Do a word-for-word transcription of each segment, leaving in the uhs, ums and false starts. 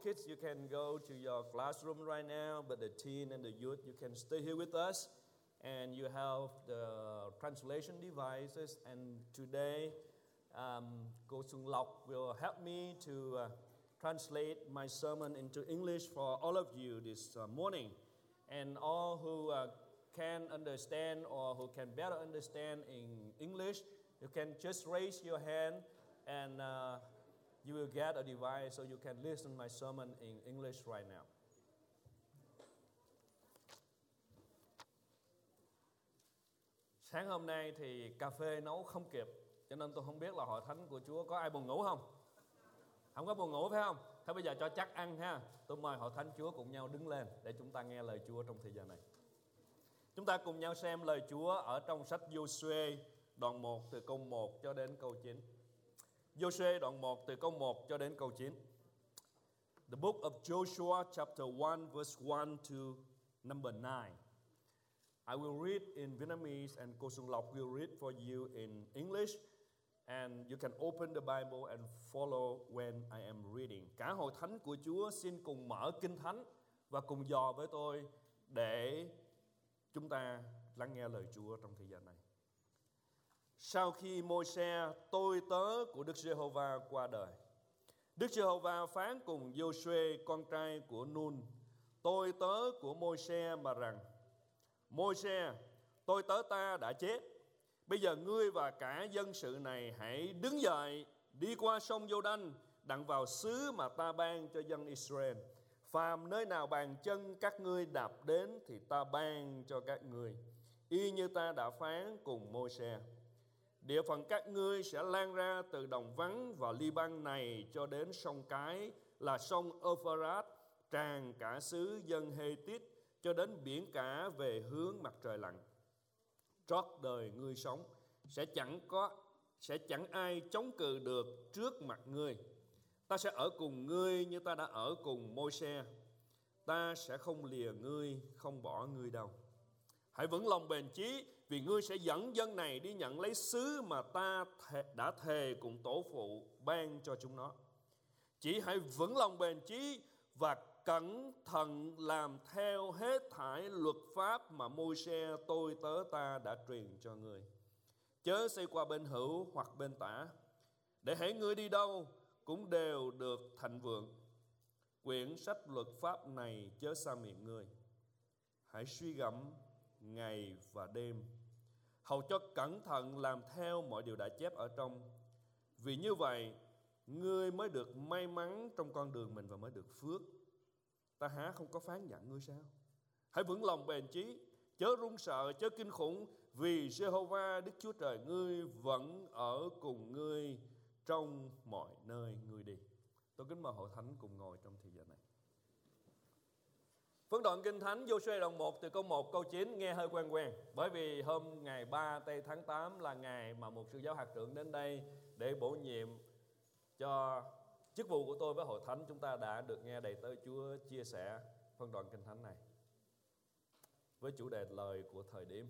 kids, you can go to your classroom right now, but the teen and the youth, you can stay here with us. And you have the translation devices. And today, um, cô Xuân Lộc will help me to uh, translate my sermon into English for all of you this uh, morning. And all who uh, can understand or who can better understand in English, you can just raise your hand and uh, you will get a device so you can listen my sermon in English right now. Sáng hôm nay thì cà phê nấu không kịp, cho nên tôi không biết là hội thánh của Chúa có ai buồn ngủ không? Không có buồn ngủ phải không? Thế bây giờ cho chắc ăn ha. Tôi mời hội thánh Chúa cùng nhau đứng lên để chúng ta nghe lời Chúa trong thời gian này. Chúng ta cùng nhau xem lời Chúa ở trong sách Giô-suê đoạn một từ câu một cho đến câu chín. Giô-suê đoạn một từ câu một cho đến câu chín. The book of Joshua chapter one verse one to number nine. I will read in Vietnamese and Cô Xuân Lộc will read for you in English. And you can open the Bible and follow when I am reading. Cả hội thánh của Chúa xin cùng mở Kinh Thánh và cùng dò với tôi để chúng ta lắng nghe lời Chúa trong thời gian này. Sau khi Môi-se, tôi tớ của Đức Giê-hô-va qua đời, Đức Giê-hô-va phán cùng Giô-suê con trai của Nun, tôi tớ của Môi-se mà rằng: Môi-se, tôi tớ ta đã chết. Bây giờ ngươi và cả dân sự này hãy đứng dậy, đi qua sông Giô-đanh, đặng vào xứ mà ta ban cho dân Israel. Phàm nơi nào bàn chân các ngươi đạp đến thì ta ban cho các ngươi, y như ta đã phán cùng Môi-se. Địa phận các ngươi sẽ lan ra từ đồng vắng và Li-băng này cho đến sông Cái là sông Ơ-phơ-rát, tràn cả xứ dân Hê-tít cho đến biển cả về hướng mặt trời lặn. Trót đời ngươi sống, sẽ chẳng có sẽ chẳng ai chống cự được trước mặt ngươi. Ta sẽ ở cùng ngươi như ta đã ở cùng Môi-se. Ta sẽ không lìa ngươi, không bỏ ngươi đâu. Hãy vững lòng bền chí, vì ngươi sẽ dẫn dân này đi nhận lấy xứ mà ta thề, đã thề cùng tổ phụ ban cho chúng nó. Chỉ hãy vững lòng bền chí và cẩn thận làm theo hết thảy luật pháp mà Môi-se tôi tớ ta đã truyền cho ngươi. Chớ xây qua bên hữu hoặc bên tả, để hễ ngươi đi đâu cũng đều được thịnh vượng. Quyển sách luật pháp này chớ xa miệng ngươi. Hãy suy gẫm ngày và đêm, hầu cho cẩn thận làm theo mọi điều đã chép ở trong. Vì như vậy, ngươi mới được may mắn trong con đường mình và mới được phước. Ta há không có phán dặn ngươi sao? Hãy vững lòng bền chí, chớ run sợ, chớ kinh khủng, vì Giê-hô-va Đức Chúa Trời ngươi vẫn ở cùng ngươi trong mọi nơi ngươi đi. Tôi kính mời hội thánh cùng ngồi trong thời gian này. Phân đoạn Kinh Thánh Giô-suê đoạn một từ câu một câu chín nghe hơi quen quen, bởi vì hôm ngày ba tây tháng tám là ngày mà một sư giáo hạt trưởng đến đây để bổ nhiệm cho chức vụ của tôi với hội thánh. Chúng ta đã được nghe đầy tớ Chúa chia sẻ phân đoạn Kinh Thánh này với chủ đề lời của thời điểm.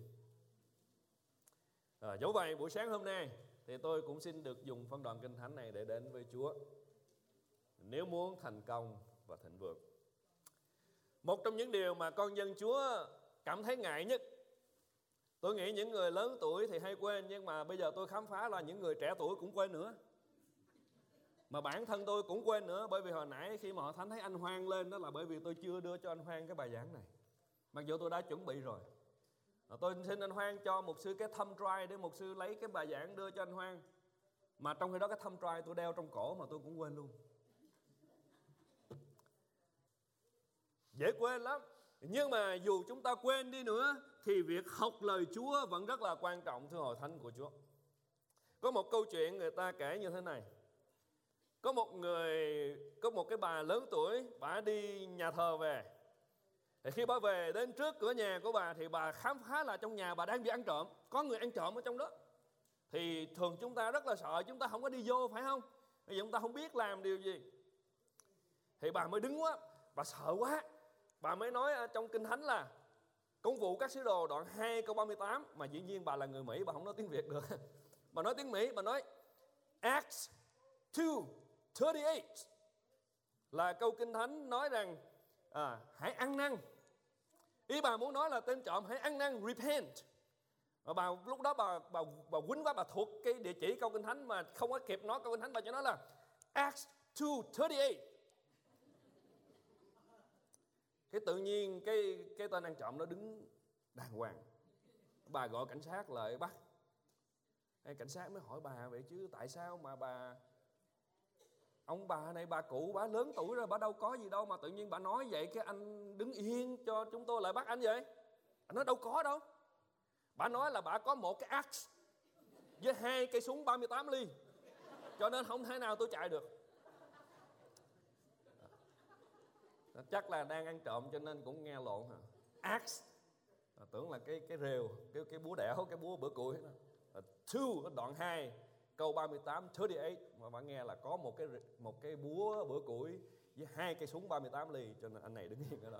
À, dẫu vậy buổi sáng hôm nay thì tôi cũng xin được dùng phân đoạn Kinh Thánh này để đến với Chúa nếu muốn thành công và thịnh vượng. Một trong những điều mà con dân Chúa cảm thấy ngại nhất, tôi nghĩ những người lớn tuổi thì hay quên, nhưng mà bây giờ tôi khám phá là những người trẻ tuổi cũng quên nữa. Mà bản thân tôi cũng quên nữa, bởi vì hồi nãy khi mà họ thánh thấy anh Hoan lên, đó là bởi vì tôi chưa đưa cho anh Hoan cái bài giảng này, mặc dù tôi đã chuẩn bị rồi. Tôi xin anh Hoan cho một sư cái thumb drive để một sư lấy cái bài giảng đưa cho anh Hoan. Mà trong khi đó cái thumb drive tôi đeo trong cổ mà tôi cũng quên luôn. Dễ quên lắm. Nhưng mà dù chúng ta quên đi nữa thì việc học lời Chúa vẫn rất là quan trọng, thưa hội thánh của Chúa. Có một câu chuyện người ta kể như thế này. Có một người, có một cái bà lớn tuổi, bà đi nhà thờ về. Thì khi bà về đến trước cửa nhà của bà thì bà khám phá là trong nhà bà đang bị ăn trộm. Có người ăn trộm ở trong đó. Thì thường chúng ta rất là sợ, chúng ta không có đi vô, phải không? Bây giờ chúng ta không biết làm điều gì. Thì bà mới đứng quá, bà sợ quá. Bà mới nói trong Kinh Thánh là Công vụ các sứ đồ đoạn hai câu ba mươi tám. Mà dĩ nhiên bà là người Mỹ, bà không nói tiếng Việt được. Bà nói tiếng Mỹ, bà nói Acts two thirty-eight là câu Kinh Thánh nói rằng à, hãy ăn năn. Ý bà muốn nói là tên trộm hãy ăn năn, repent. Và bà lúc đó bà bà bà quýnh quá, bà thuộc cái địa chỉ câu Kinh Thánh mà không có kịp nói câu Kinh Thánh, bà cho nó là Acts two thirty-eight. Cái tự nhiên cái cái tên ăn trộm nó đứng đàng hoàng. Bà gọi cảnh sát lại bắt. Hay cảnh sát mới hỏi bà vậy chứ tại sao mà bà, ông bà này bà cụ bà lớn tuổi rồi, bà đâu có gì đâu mà tự nhiên bà nói vậy, cái anh đứng yên cho chúng tôi lại bắt anh vậy? Anh nói đâu có đâu. Bà nói là bà có một cái axe với hai cây súng ba mươi tám ly, cho nên không thể nào tôi chạy được. Chắc là đang ăn trộm cho nên cũng nghe lộn hả? Axe à, tưởng là cái cái rều, cái cái búa đẻo, cái búa bữa củi đó. Two đoạn hai câu ba mươi tám thirty-eight mà bạn nghe là có một cái một cái búa bữa củi với hai cây súng ba mươi tám ly, cho nên anh này đứng yên ở đó.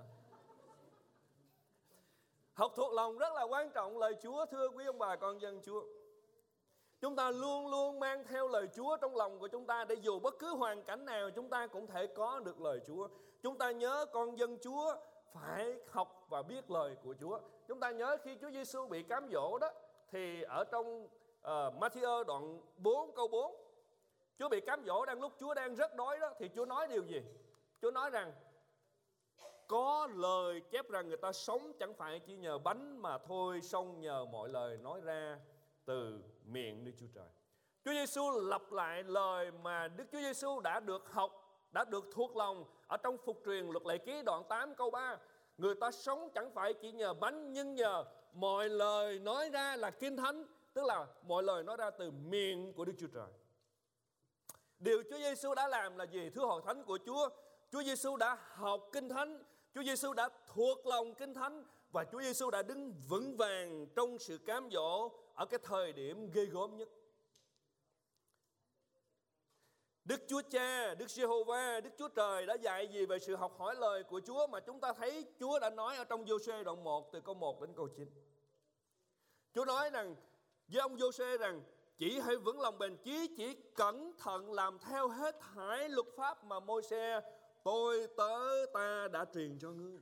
Học thuộc lòng rất là quan trọng lời Chúa, thưa quý ông bà con dân Chúa. Chúng ta luôn luôn mang theo lời Chúa trong lòng của chúng ta, để dù bất cứ hoàn cảnh nào chúng ta cũng thể có được lời Chúa. Chúng ta nhớ con dân Chúa phải học và biết lời của Chúa. Chúng ta nhớ khi Chúa Giêsu bị cám dỗ đó, thì ở trong uh, Matthew đoạn bốn câu bốn, Chúa bị cám dỗ đang lúc Chúa đang rất đói đó, thì Chúa nói điều gì? Chúa nói rằng có lời chép rằng người ta sống chẳng phải chỉ nhờ bánh mà thôi, song nhờ mọi lời nói ra từ miệng Đức Chúa Trời. Chúa Giêsu lặp lại lời mà Đức Chúa Giêsu đã được học, đã được thuộc lòng ở trong Phục truyền Luật Lệ Ký đoạn tám câu ba. Người ta sống chẳng phải chỉ nhờ bánh, nhưng nhờ mọi lời nói ra là Kinh Thánh, tức là mọi lời nói ra từ miệng của Đức Chúa Trời. Điều Chúa Giêsu đã làm là gì? Thưa hội thánh của Chúa, Chúa Giêsu đã học Kinh Thánh, Chúa Giêsu đã thuộc lòng Kinh Thánh, và Chúa Giêsu đã đứng vững vàng trong sự cám dỗ ở cái thời điểm ghê gớm nhất. Đức Chúa Cha, Đức Giê-hô-va, Đức Chúa Trời đã dạy gì về sự học hỏi lời của Chúa mà chúng ta thấy Chúa đã nói ở trong Giô-suê đoạn một từ câu một đến câu chín. Chúa nói rằng với ông Giô-suê rằng chỉ hãy vững lòng bền chí, chỉ cẩn thận làm theo hết thảy luật pháp mà Môi-se tôi tớ ta đã truyền cho ngươi.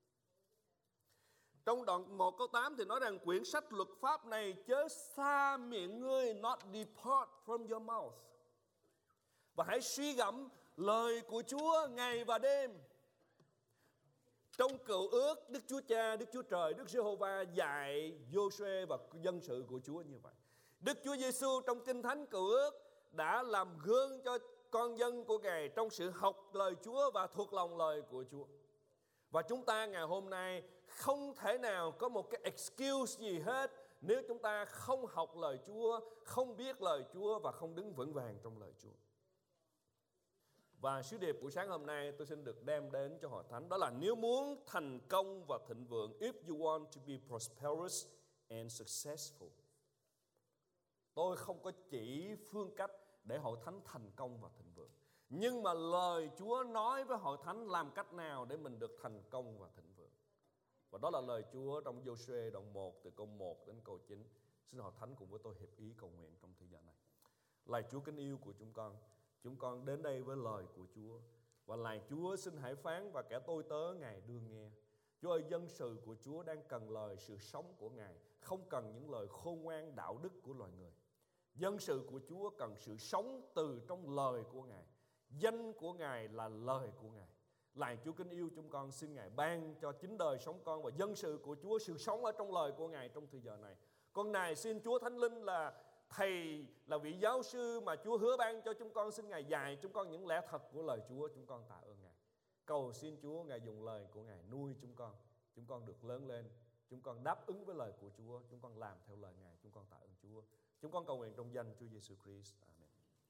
Trong đoạn một câu tám thì nói rằng quyển sách luật pháp này chớ xa miệng ngươi, not depart from your mouth. Và hãy suy gẫm lời của Chúa ngày và đêm. Trong Cựu Ước, Đức Chúa Cha, Đức Chúa Trời, Đức Giê-hô-va dạy Giô-suê và dân sự của Chúa như vậy. Đức Chúa Giêsu trong Kinh Thánh Cựu Ước đã làm gương cho con dân của Ngài trong sự học lời Chúa và thuộc lòng lời của Chúa. Và chúng ta ngày hôm nay không thể nào có một cái excuse gì hết nếu chúng ta không học lời Chúa, không biết lời Chúa và không đứng vững vàng trong lời Chúa. Và sứ điệp buổi sáng hôm nay tôi xin được đem đến cho hội thánh, đó là nếu muốn thành công và thịnh vượng, if you want to be prosperous and successful. Tôi không có chỉ phương cách để hội thánh thành công và thịnh vượng, nhưng mà lời Chúa nói với hội thánh làm cách nào để mình được thành công và thịnh vượng. Và đó là lời Chúa trong Giô-suê đoạn một từ câu một đến câu chín. Xin hội thánh cùng với tôi hiệp ý cầu nguyện trong thời gian này. Lạy Chúa kính yêu của chúng con, chúng con đến đây với lời của Chúa. Và lạy Chúa xin hãy phán và kẻ tôi tớ Ngài đương nghe. Chúa ơi, dân sự của Chúa đang cần lời sự sống của Ngài, không cần những lời khôn ngoan đạo đức của loài người. Dân sự của Chúa cần sự sống từ trong lời của Ngài. Danh của Ngài là lời của Ngài. Lạy Chúa kính yêu chúng con, xin Ngài ban cho chính đời sống con và dân sự của Chúa sự sống ở trong lời của Ngài trong thời giờ này. Con này xin Chúa Thánh Linh là Thầy, là vị giáo sư mà Chúa hứa ban cho chúng con, xin Ngài dạy chúng con những lẽ thật của lời Chúa. Chúng con tạ ơn Ngài. Cầu xin Chúa Ngài dùng lời của Ngài nuôi chúng con. Chúng con được lớn lên, chúng con đáp ứng với lời của Chúa, chúng con làm theo lời Ngài. Chúng con tạ ơn Chúa. Chúng con cầu nguyện trong danh Chúa Giêsu Christ. Amen.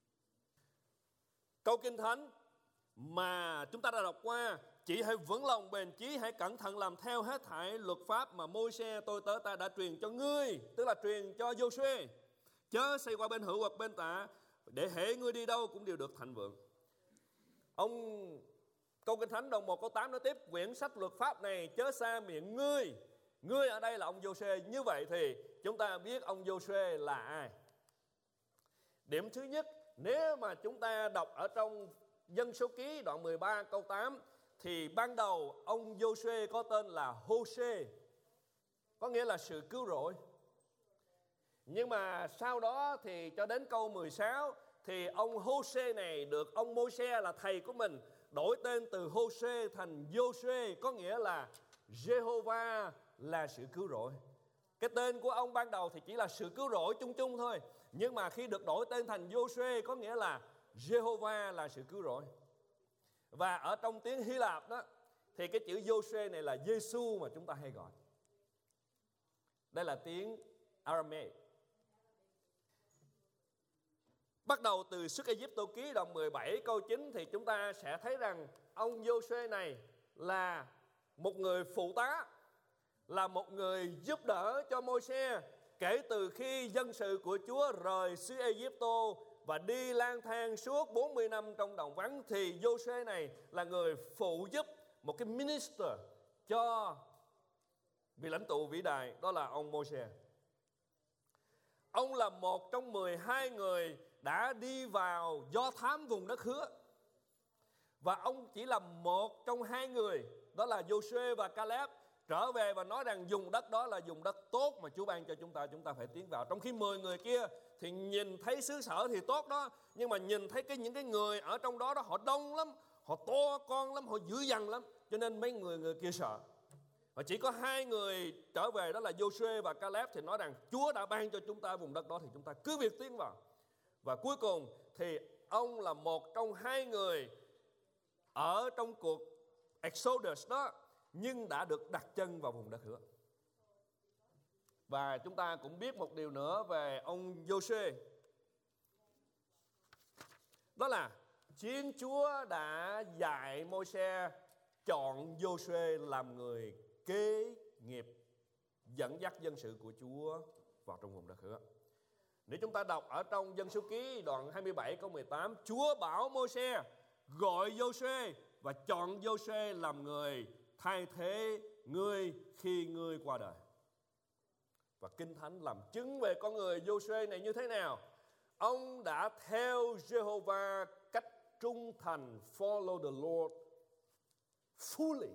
Câu Kinh Thánh mà chúng ta đã đọc qua, chỉ hãy vững lòng bền chí, hãy cẩn thận làm theo hết thảy luật pháp mà Môi-se tôi tớ ta đã truyền cho ngươi, tức là truyền cho Giô-suê. Chớ xây qua bên hữu hoặc bên tả, để hễ ngươi đi đâu cũng đều được thịnh vượng. Ông câu Kinh Thánh đoạn một câu tám nói tiếp, quyển sách luật pháp này chớ xa miệng ngươi. Ngươi ở đây là ông Giô-suê. Như vậy thì chúng ta biết ông Giô-suê là ai. Điểm thứ nhất, nếu mà chúng ta đọc ở trong Dân Số Ký đoạn mười ba câu tám thì ban đầu ông Giô-suê có tên là Hô-sê, có nghĩa là sự cứu rỗi. Nhưng mà sau đó thì cho đến câu mười sáu thì ông Hô-sê này được ông Mô-se là thầy của mình đổi tên từ Hô-sê thành Giô-suê, có nghĩa là Giê-hô-va là sự cứu rỗi. Cái tên của ông ban đầu thì chỉ là sự cứu rỗi chung chung thôi, nhưng mà khi được đổi tên thành Giô-suê có nghĩa là Giê-hô-va là sự cứu rỗi. Và ở trong tiếng Hy Lạp đó thì cái chữ Giô-suê này là Giê-xu mà chúng ta hay gọi. Đây là tiếng Aramaic. Bắt đầu từ Xuất Ai-cập ký đoạn mười bảy câu chín thì chúng ta sẽ thấy rằng ông Giô-suê này là một người phụ tá, là một người giúp đỡ cho Môi-se kể từ khi dân sự của Chúa rời xứ Ai-cập và đi lang thang suốt bốn mươi năm trong đồng vắng, thì Giô-suê này là người phụ giúp, một cái minister cho vị lãnh tụ vĩ đại, đó là ông Môi-se. Ông là một trong mười hai người đã đi vào do thám vùng đất hứa. Và ông chỉ là một trong hai người, đó là Giô-suê và Ca-lép, trở về và nói rằng vùng đất đó là vùng đất tốt mà Chúa ban cho chúng ta, chúng ta phải tiến vào. Trong khi mười người kia thì nhìn thấy xứ sở thì tốt đó, nhưng mà nhìn thấy cái những cái người ở trong đó đó họ đông lắm, họ to con lắm, họ dữ dằn lắm, cho nên mấy người người kia sợ. Và chỉ có hai người trở về, đó là Giô-suê và Ca-lép, thì nói rằng Chúa đã ban cho chúng ta vùng đất đó thì chúng ta cứ việc tiến vào. Và cuối cùng thì ông là một trong hai người ở trong cuộc Exodus đó, nhưng đã được đặt chân vào vùng đất hứa. Và chúng ta cũng biết một điều nữa về ông Giô-suê, đó là Thiên Chúa đã dạy Môi-se chọn Giô-suê làm người kế nghiệp dẫn dắt dân sự của Chúa vào trong vùng đất hứa. Nếu chúng ta đọc ở trong Dân Số Ký đoạn hai mươi bảy câu mười tám, Chúa bảo Môi-se gọi Giô-suê và chọn Giô-suê làm người thay thế ngươi khi ngươi qua đời. Và Kinh Thánh làm chứng về con người Giô-suê này như thế nào? Ông đã theo Giê-hô-va cách trung thành, follow the Lord fully.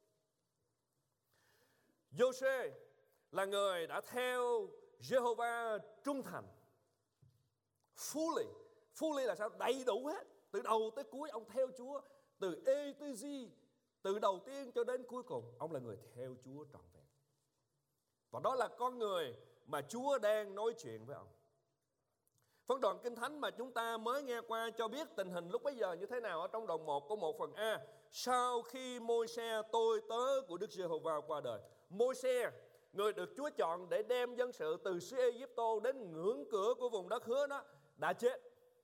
Giô-suê là người đã theo Giê-hô-va trung thành, fully. Fully là sao? Đầy đủ hết, từ đầu tới cuối ông theo Chúa, từ A tới Z, từ đầu tiên cho đến cuối cùng, ông là người theo Chúa trọn vẹn. Và đó là con người mà Chúa đang nói chuyện với ông. Phân đoạn Kinh Thánh mà chúng ta mới nghe qua cho biết tình hình lúc bấy giờ như thế nào. Ở trong đoạn một có một phần A. Sau khi Môi-se tôi tớ của Đức Giê-hô-va qua đời, Môi-se, người được Chúa chọn để đem dân sự từ xứ Ai-cập đến ngưỡng cửa của vùng đất hứa đó, đã chết.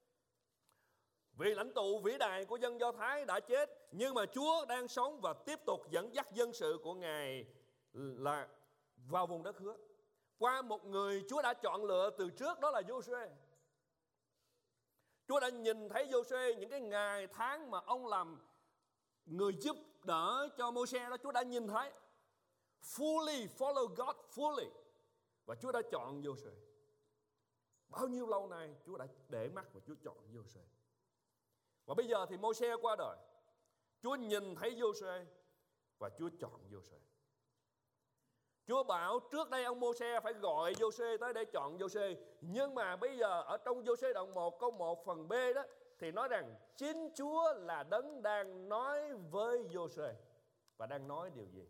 Vị lãnh tụ vĩ đại của dân Do Thái đã chết, nhưng mà Chúa đang sống và tiếp tục dẫn dắt dân sự của Ngài là vào vùng đất hứa qua một người Chúa đã chọn lựa từ trước, đó là Giô-suê. Chúa đã nhìn thấy Giô-suê những cái ngày tháng mà ông làm người giúp đỡ cho Môi-se đó, Chúa đã nhìn thấy. Fully follow God fully. Và Chúa đã chọn Giô-suê. Bao nhiêu lâu nay Chúa đã để mắt và Chúa chọn Giô-suê. Và bây giờ thì Môi-se qua đời, Chúa nhìn thấy Giô-suê và Chúa chọn Giô-suê. Chúa bảo trước đây ông Môi-se phải gọi Giô-suê tới để chọn Giô-suê, nhưng mà bây giờ ở trong Giô-suê đoạn một câu một phần B đó thì nói rằng chính Chúa là đấng đang nói với Giô-suê. Và đang nói điều gì?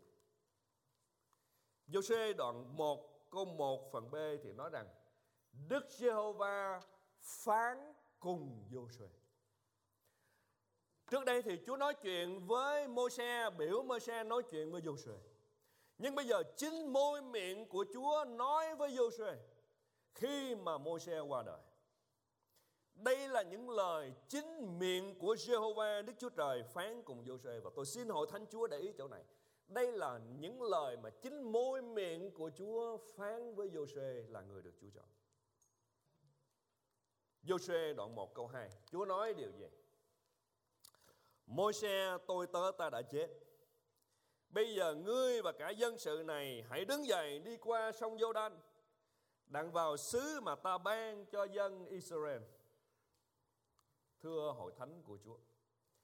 Giô-suê đoạn một câu một phần B thì nói rằng Đức Giê-hô-va phán cùng Giô-suê. Trước đây thì Chúa nói chuyện với Môi-se, biểu Môi-se nói chuyện với Giô-suê. Nhưng bây giờ chính môi miệng của Chúa nói với Giô-suê khi mà Môi-se qua đời. Đây là những lời chính miệng của Giê-hô-va Đức Chúa Trời phán cùng Giô-suê. Và tôi xin hội Thánh Chúa để ý chỗ này. Đây là những lời mà chính môi miệng của Chúa phán với Giô-suê là người được Chúa chọn. Giô-suê đoạn một câu hai, Chúa nói điều gì? Môi-se tôi tớ ta đã chết. Bây giờ ngươi và cả dân sự này hãy đứng dậy đi qua sông Giô-đanh, đặng vào xứ mà ta ban cho dân Israel. Thưa hội thánh của Chúa,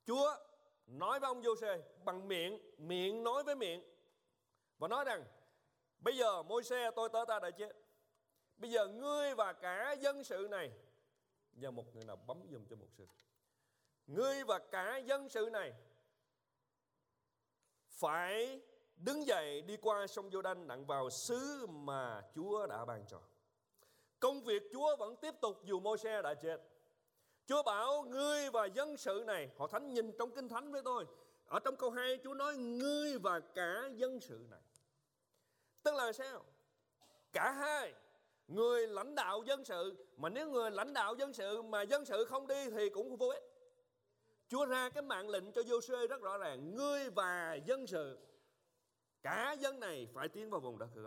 Chúa nói với ông Giô-suê bằng miệng, miệng nói với miệng, và nói rằng bây giờ Môi-se tôi tớ ta đã chết. Bây giờ ngươi và cả dân sự này, giờ một người nào bấm giùm cho mục sư. Ngươi và cả dân sự này phải đứng dậy đi qua sông Giô-đanh đặng vào xứ mà Chúa đã ban cho. Công việc Chúa vẫn tiếp tục dù Môi-se đã chết. Chúa bảo ngươi và dân sự này, họ thánh nhìn trong Kinh Thánh với tôi. Ở trong câu hai Chúa nói ngươi và cả dân sự này. Tức là sao? Cả hai, người lãnh đạo dân sự, mà nếu người lãnh đạo dân sự mà dân sự không đi thì cũng vô ích. Chúa ra cái mạng lệnh cho Giô-suê rất rõ ràng, ngươi và dân sự, cả dân này phải tiến vào vùng đất hứa.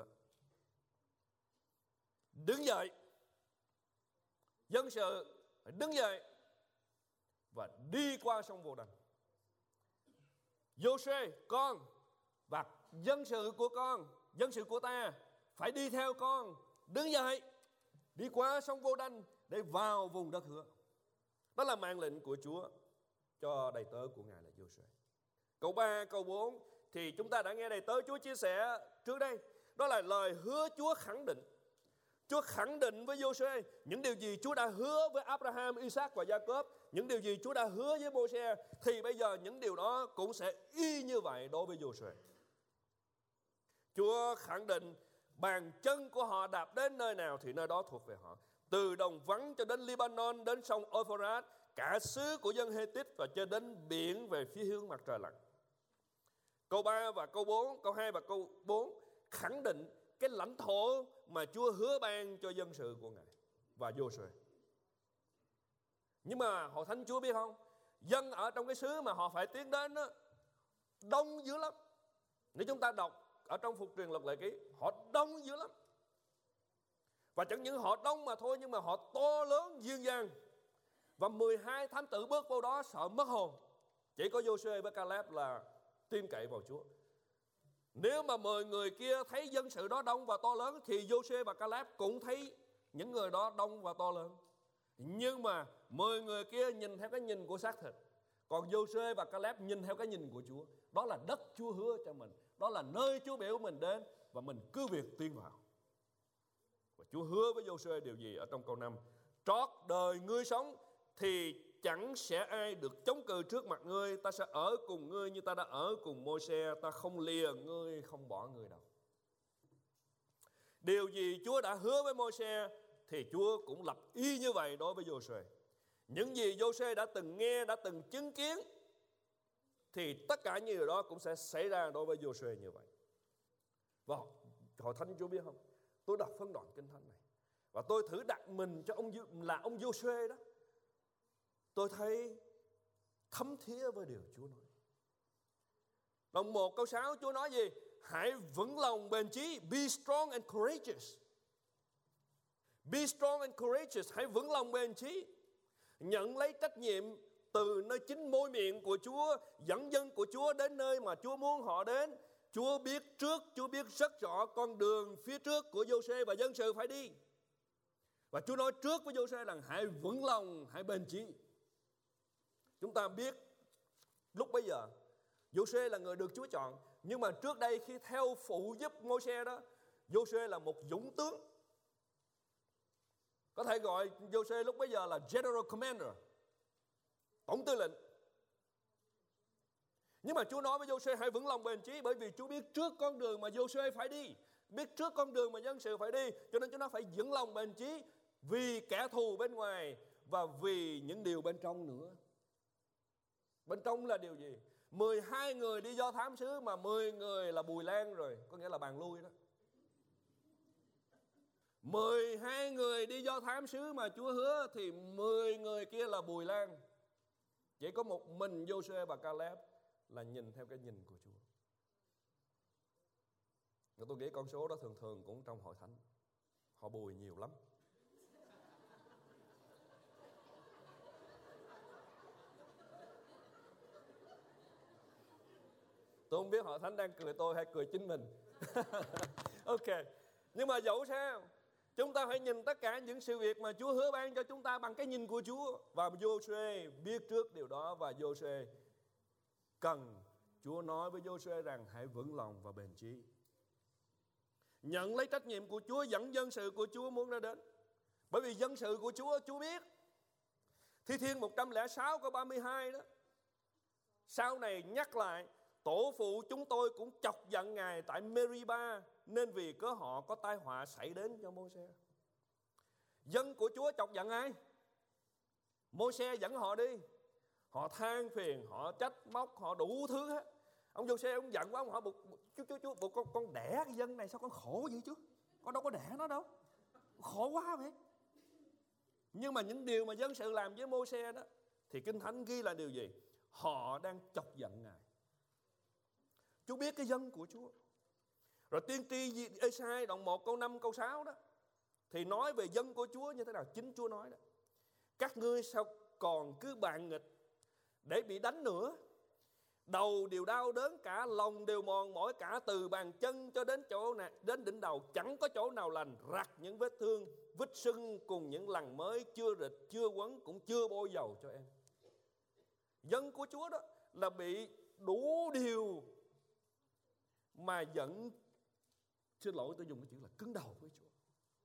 Đứng dậy, dân sự phải đứng dậy và đi qua sông Giô-đanh. Giô-suê, con và dân sự của con, dân sự của ta phải đi theo con, đứng dậy, đi qua sông Giô-đanh để vào vùng đất hứa. Đó là mạng lệnh của Chúa cho đầy tớ của Ngài là Giô-suê. Câu ba, câu bốn thì chúng ta đã nghe đầy tớ Chúa chia sẻ trước đây. Đó là lời hứa Chúa khẳng định. Chúa khẳng định với Giô-suê những điều gì Chúa đã hứa với Abraham, Isaac và Jacob, những điều gì Chúa đã hứa với Môi-se, thì bây giờ những điều đó cũng sẽ y như vậy đối với Giô-suê. Chúa khẳng định bàn chân của họ đạp đến nơi nào thì nơi đó thuộc về họ. Từ đồng vắng cho đến Libanon, đến sông Euphrates, cả xứ của dân Hethit và cho đến biển về phía hướng mặt trời lặn. Câu ba và câu bốn, câu hai và câu bốn khẳng định cái lãnh thổ mà Chúa hứa ban cho dân sự của Ngài và Giô-suê. Nhưng mà hội thánh Chúa biết không, dân ở trong cái xứ mà họ phải tiến đến đó, đông dữ lắm. Nếu chúng ta đọc ở trong Phục truyền Luật Lệ Ký, họ đông dữ lắm. Và chẳng những họ đông mà thôi, nhưng mà họ to lớn duyên dáng. Và mười hai thám tử bước vào đó sợ mất hồn. Chỉ có Giô-suê với Ca-lép là tin cậy vào Chúa. Nếu mà mười người kia thấy dân sự đó đông và to lớn thì Giô-suê và Ca-lép cũng thấy những người đó đông và to lớn. Nhưng mà mười người kia nhìn theo cái nhìn của xác thịt, còn Giô-suê và Ca-lép nhìn theo cái nhìn của Chúa. Đó là đất Chúa hứa cho mình, đó là nơi Chúa biểu mình đến, và mình cứ việc tiến vào. Và Chúa hứa với Giô-suê điều gì ở trong câu năm? Trót đời ngươi sống thì chẳng sẽ ai được chống cự trước mặt ngươi. Ta sẽ ở cùng ngươi như ta đã ở cùng Môi-se. Ta không lìa ngươi, không bỏ ngươi đâu. Điều gì Chúa đã hứa với Môi-se thì Chúa cũng lập y như vậy đối với Giô-suê. Những gì Giô-suê đã từng nghe, đã từng chứng kiến, thì tất cả những điều đó cũng sẽ xảy ra đối với Giô-suê như vậy. Và hội thánh Chúa biết không, tôi đọc phân đoạn Kinh Thánh này và tôi thử đặt mình cho ông là ông Giô-suê đó. Tôi thấy thấm thía với điều Chúa nói. Đoạn một câu sáu Chúa nói gì? Hãy vững lòng bền chí. Be strong and courageous. Be strong and courageous. Hãy vững lòng bền chí. Nhận lấy trách nhiệm từ nơi chính môi miệng của Chúa, dẫn dân của Chúa đến nơi mà Chúa muốn họ đến. Chúa biết trước, Chúa biết rất rõ con đường phía trước của Giô-suê và dân sự phải đi. Và Chúa nói trước với Giô-suê rằng hãy vững lòng, hãy bền chí. Chúng ta biết lúc bấy giờ Giô-suê là người được Chúa chọn, nhưng mà trước đây khi theo phụ giúp Môi-se đó, Giô-suê là một dũng tướng. Có thể gọi Giô-suê lúc bấy giờ là General Commander, tổng tư lệnh. Nhưng mà Chúa nói với Giô-suê hãy vững lòng bền chí, bởi vì Chúa biết trước con đường mà Giô-suê phải đi, biết trước con đường mà dân sự phải đi, cho nên chúng nó phải vững lòng bền chí vì kẻ thù bên ngoài và vì những điều bên trong nữa. Bên trong là điều gì? mười hai người đi do thám xứ mà mười người là Bùi Lan rồi, có nghĩa là bàn lui đó. mười hai người đi do thám xứ mà Chúa hứa thì mười người kia là Bùi Lan. Chỉ có một mình Giô-suê và Ca-lép là nhìn theo cái nhìn của Chúa. Và tôi nghĩ con số đó thường thường cũng trong hội thánh. Họ Bùi nhiều lắm. Tôi không biết hội thánh đang cười tôi hay cười chính mình. Ok. Nhưng mà dẫu sao, chúng ta phải nhìn tất cả những sự việc mà Chúa hứa ban cho chúng ta bằng cái nhìn của Chúa. Và Giô-suê biết trước điều đó và Giô-suê cần Chúa nói với Giô-suê rằng hãy vững lòng và bền chí. Nhận lấy trách nhiệm của Chúa, dẫn dân sự của Chúa muốn ra đến. Bởi vì dân sự của Chúa, Chúa biết. Thi Thiên một trăm lẻ sáu câu ba mươi hai đó. Sau này nhắc lại, tổ phụ chúng tôi cũng chọc giận Ngài tại Meriba, nên vì cớ họ có tai họa xảy đến cho Mô-se. Dân của Chúa chọc giận ai? Mô-se dẫn họ đi. Họ than phiền, họ trách móc, họ đủ thứ hết. Ông Giô-se ông giận quá, ông hỏi: Chú, chú, chú, bộ con, con đẻ cái dân này sao con khổ vậy chứ? Con đâu có đẻ nó đâu. Khổ quá vậy. Nhưng mà những điều mà dân sự làm với Mô-se đó, thì Kinh Thánh ghi là điều gì? Họ đang chọc giận Ngài. Chúa biết cái dân của Chúa. Rồi tiên tri Ê-sai đoạn một câu năm câu sáu đó, thì nói về dân của Chúa như thế nào? Chính Chúa nói đó: các ngươi sao còn cứ bàn nghịch để bị đánh nữa? Đầu đều đau đớn cả, lòng đều mòn mỏi cả, từ bàn chân cho đến chỗ này, đến đỉnh đầu chẳng có chỗ nào lành, rặt những vết thương, vết sưng cùng những lằn mới chưa rịch, chưa quấn, cũng chưa bôi dầu cho em. Dân của Chúa đó là bị đủ điều mà vẫn, xin lỗi tôi dùng cái chữ là cứng đầu với Chúa.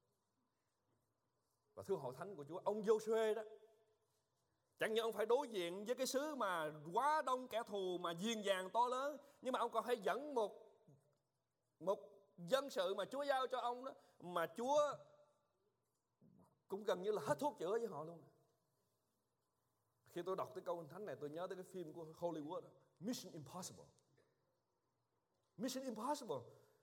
Và thưa hội thánh của Chúa, ông Giô-suê đó, chẳng những ông phải đối diện với cái xứ mà quá đông kẻ thù mà diên dàng to lớn, nhưng mà ông còn phải dẫn một một dân sự mà Chúa giao cho ông đó, mà Chúa cũng gần như là hết thuốc chữa với họ luôn. Khi tôi đọc cái câu Kinh Thánh này, tôi nhớ tới cái phim của Hollywood, Mission Impossible. Mission Impossible.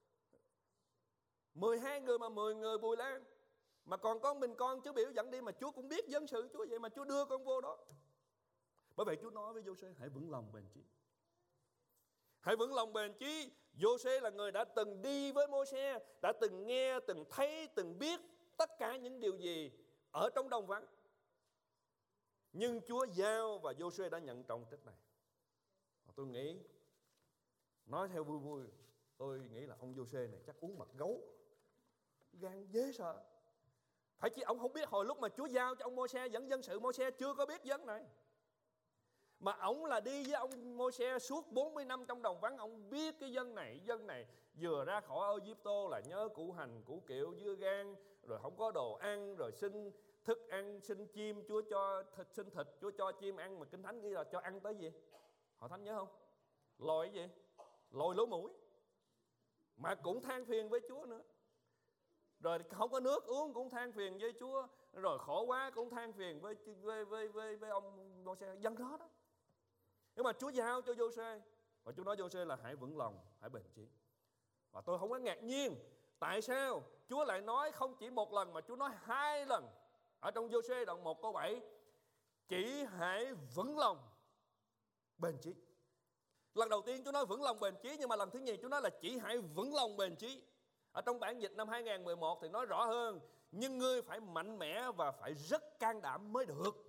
mười hai người mà mười người bùi lan, mà còn con mình con Chúa biểu dẫn đi, mà Chúa cũng biết dân sự Chúa vậy mà Chúa đưa con vô đó. Bởi vậy Chúa nói với Giô-suê: hãy vững lòng bền chí. Hãy vững lòng bền chí. Giô-suê là người đã từng đi với Mô-se, đã từng nghe, từng thấy, từng biết tất cả những điều gì ở trong đồng vắng. Nhưng Chúa giao và Giô-suê đã nhận trọng trách này. Tôi nghĩ, nói theo vui vui, tôi nghĩ là ông Giô-suê này chắc uống mật gấu, gan dễ sợ. Phải chứ ông không biết hồi lúc mà Chúa giao cho ông Mô-se dẫn dân sự, Mô-se chưa có biết dân này. Mà ông là đi với ông Mô-se suốt bốn mươi năm trong đồng vắng. Ông biết cái dân này, dân này vừa ra khỏi Ê-díp-tô là nhớ củ hành, củ kiệu, dưa gan, rồi không có đồ ăn, rồi xin thức ăn, xin chim, Chúa cho thịt, xin thịt, Chúa cho chim ăn. Mà Kinh Thánh ghi là cho ăn tới gì? Họ Thánh nhớ không? Lòi cái gì? Lòi lỗ mũi. Mà cũng than phiền với Chúa nữa. Rồi không có nước uống cũng than phiền với Chúa. Rồi khổ quá cũng than phiền với với với với, với ông Mô-se, dân đó đó. Nhưng mà Chúa giao cho Giô-suê, và Chúa nói Giô-suê là hãy vững lòng, hãy bền chí. Và tôi không có ngạc nhiên tại sao Chúa lại nói không chỉ một lần mà Chúa nói hai lần. Ở trong Giô-suê đoạn một câu bảy, chỉ hãy vững lòng bền chí. Lần đầu tiên Chúa nói vững lòng bền chí, nhưng mà lần thứ nhì Chúa nói là chỉ hãy vững lòng bền chí. Ở trong bản dịch năm hai không một một thì nói rõ hơn: nhưng ngươi phải mạnh mẽ và phải rất can đảm mới được.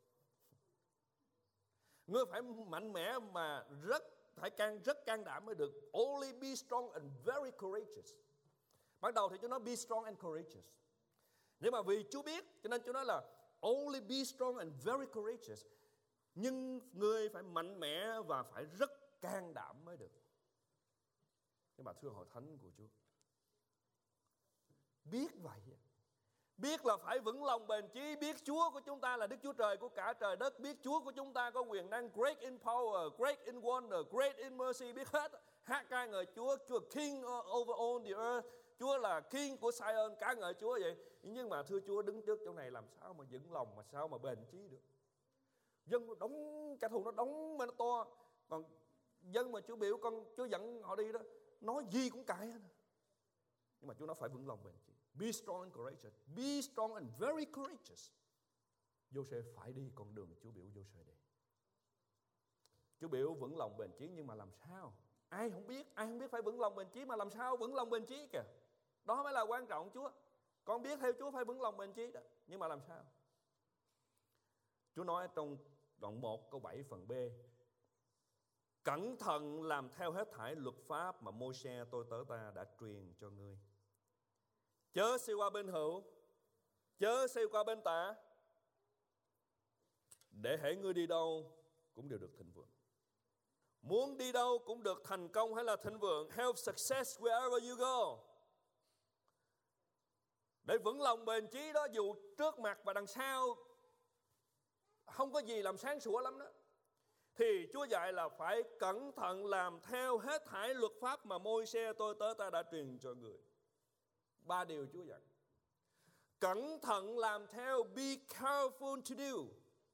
Ngươi phải mạnh mẽ mà rất phải can rất can đảm mới được. Only be strong and very courageous. Bắt đầu thì Chúa nói be strong and courageous. Nhưng mà vì Chúa biết cho nên Chúa nói là only be strong and very courageous. Nhưng ngươi phải mạnh mẽ và phải rất can đảm mới được. Nhưng mà thưa hội thánh của Chúa, biết vậy, biết là phải vững lòng bền chí, biết Chúa của chúng ta là Đức Chúa Trời của cả trời đất, biết Chúa của chúng ta có quyền năng, great in power, great in wonder, great in mercy, biết hết. Hát ca ngợi Chúa, Chúa King over all the earth, Chúa là King của Zion, ca ngợi Chúa vậy. Nhưng mà thưa Chúa, đứng trước chỗ này làm sao mà vững lòng, mà sao mà bền chí được? Dân nó đóng, kẻ thù nó đóng mà nó to, còn dân mà Chúa biểu con, Chúa dẫn họ đi đó, nói gì cũng cãi hết. Nhưng mà Chúa nói phải vững lòng bền chí. Be strong and courageous. Be strong and very courageous. Giô-suê phải đi con đường Chúa biểu Giô-suê đi. Chúa biểu vững lòng bền chí, nhưng mà làm sao? Ai không biết, ai không biết phải vững lòng bền chí, mà làm sao vững lòng bền chí kìa. Đó mới là quan trọng Chúa. Con biết theo Chúa phải vững lòng bền chí đó, nhưng mà làm sao? Chúa nói trong đoạn một câu bảy phần B: cẩn thận làm theo hết thảy luật pháp mà Mô-se tôi tớ ta đã truyền cho ngươi. Chớ xoay qua bên hữu, chớ xoay qua bên tả, để hễ ngươi đi đâu cũng đều được thịnh vượng. Muốn đi đâu cũng được thành công hay là thịnh vượng. Have success wherever you go. Để vững lòng bền chí đó, dù trước mặt và đằng sau không có gì làm sáng sủa lắm đó, thì Chúa dạy là phải cẩn thận làm theo hết thảy luật pháp mà Môi-se tôi tớ ta đã truyền cho người. Ba điều Chúa dạy. Cẩn thận làm theo, be careful to do.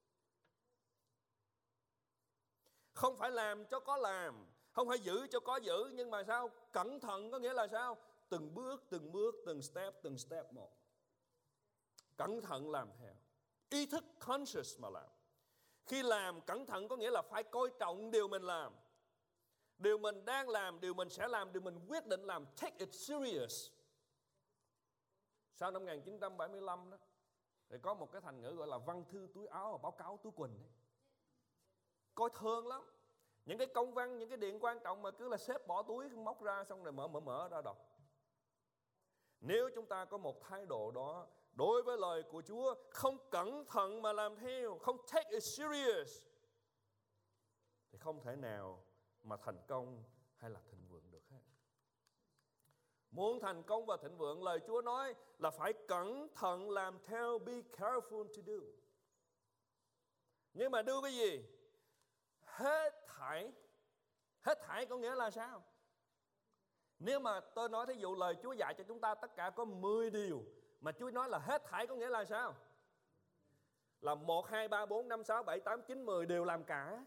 Không phải làm cho có làm, không phải giữ cho có giữ, nhưng mà sao? Cẩn thận có nghĩa là sao? Từng bước, từng bước, từng step, từng step một. Cẩn thận làm theo. Ý thức, conscious mà làm. Khi làm cẩn thận có nghĩa là phải coi trọng điều mình làm. Điều mình đang làm, điều mình sẽ làm, điều mình quyết định làm. Take it serious. Sau năm một nghìn chín trăm bảy mươi lăm đó, thì có một cái thành ngữ gọi là văn thư túi áo và báo cáo túi quần đấy. Coi thường lắm. Những cái công văn, những cái điện quan trọng mà cứ là xếp bỏ túi, móc ra xong rồi mở mở mở ra đọc. Nếu chúng ta có một thái độ đó đối với lời của Chúa, không cẩn thận mà làm theo, không take it serious, thì không thể nào mà thành công hay là thịnh vượng được hết. Muốn thành công và thịnh vượng, lời Chúa nói là phải cẩn thận làm theo, be careful to do. Nhưng mà do cái gì? Hết thảy. Hết thảy có nghĩa là sao? Nếu mà tôi nói thí dụ lời Chúa dạy cho chúng ta tất cả có mười điều, mà Chúa nói là hết thảy có nghĩa là sao? Là một, hai, ba, bốn, năm, sáu, bảy, tám, chín, mười đều làm cả.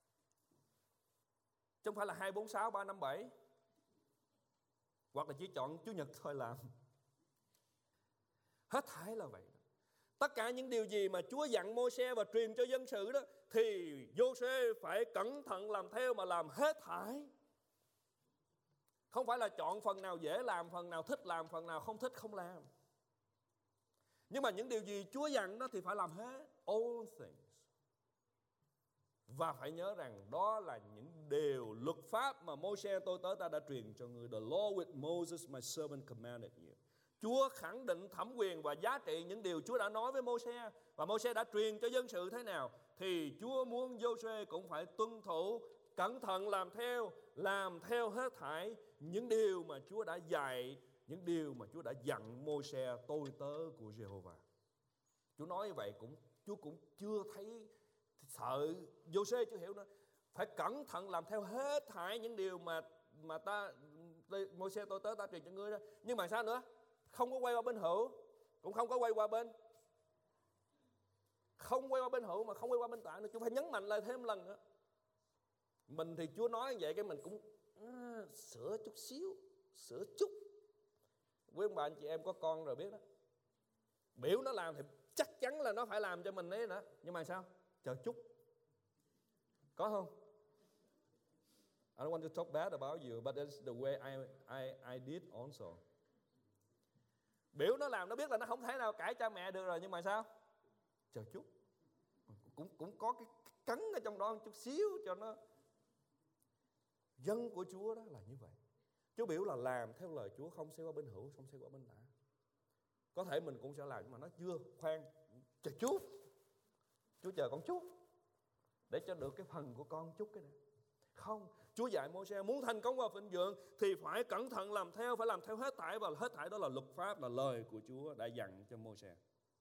Chứ không phải là hai, bốn, sáu, ba, năm, bảy. Hoặc là chỉ chọn Chủ nhật thôi làm. Hết thảy là vậy. Tất cả những điều gì mà Chúa dặn Môi-se và truyền cho dân sự đó, thì Giô-suê phải cẩn thận làm theo mà làm hết thảy. Không phải là chọn phần nào dễ làm, phần nào thích làm, phần nào không thích không làm. Nhưng mà những điều gì Chúa dặn đó thì phải làm hết. All things. Và phải nhớ rằng đó là những điều luật pháp mà Môi-se tôi tớ ta đã truyền cho người. The law which Moses my servant commanded you. Chúa khẳng định thẩm quyền và giá trị những điều Chúa đã nói với Môi-se. Và Môi-se đã truyền cho dân sự thế nào, thì Chúa muốn Giô-suê cũng phải tuân thủ, cẩn thận làm theo, làm theo hết thảy những điều mà Chúa đã dạy, những điều mà Chúa đã dặn Môi-se tôi tớ của Giê-hô-va. Chúa nói như vậy cũng Chúa cũng chưa thấy sợ Giô-suê chưa hiểu nữa. Phải cẩn thận làm theo hết thảy những điều mà mà ta Môi-se tôi tớ ta truyền cho ngươi đó. Nhưng mà sao nữa? Không có quay qua bên hữu, cũng không có quay qua bên không quay qua bên hữu mà không quay qua bên tả nữa. Chúng phải nhấn mạnh lại thêm lần nữa. Mình thì Chúa nói như vậy cái mình cũng à, sửa chút xíu, sửa chút. Quý ông bà anh chị em có con rồi biết đó. Biểu nó làm thì chắc chắn là nó phải làm cho mình ấy nữa. Nhưng mà sao? Chờ chút. Có không? I don't want to talk bad about you, but that's the way I, I, I did also. Biểu nó làm nó biết là nó không thể nào cãi cha mẹ được rồi, nhưng mà sao? Chờ chút. Cũng, cũng có cái cắn ở trong đó một chút xíu cho nó. Dân của Chúa đó là như vậy. Chúa biểu là làm theo lời Chúa, không xoay qua bên hữu, không xoay qua bên tả. Có thể mình cũng sẽ làm, nhưng mà nó chưa, khoan, chờ chút. Chúa chờ con chút, để cho được cái phần của con chút cái này. Không, Chúa dạy Môi-se muốn thành công và thịnh vượng thì phải cẩn thận làm theo, phải làm theo hết thảy, và hết thảy đó là luật pháp, là lời của Chúa đã dặn cho Môi-se.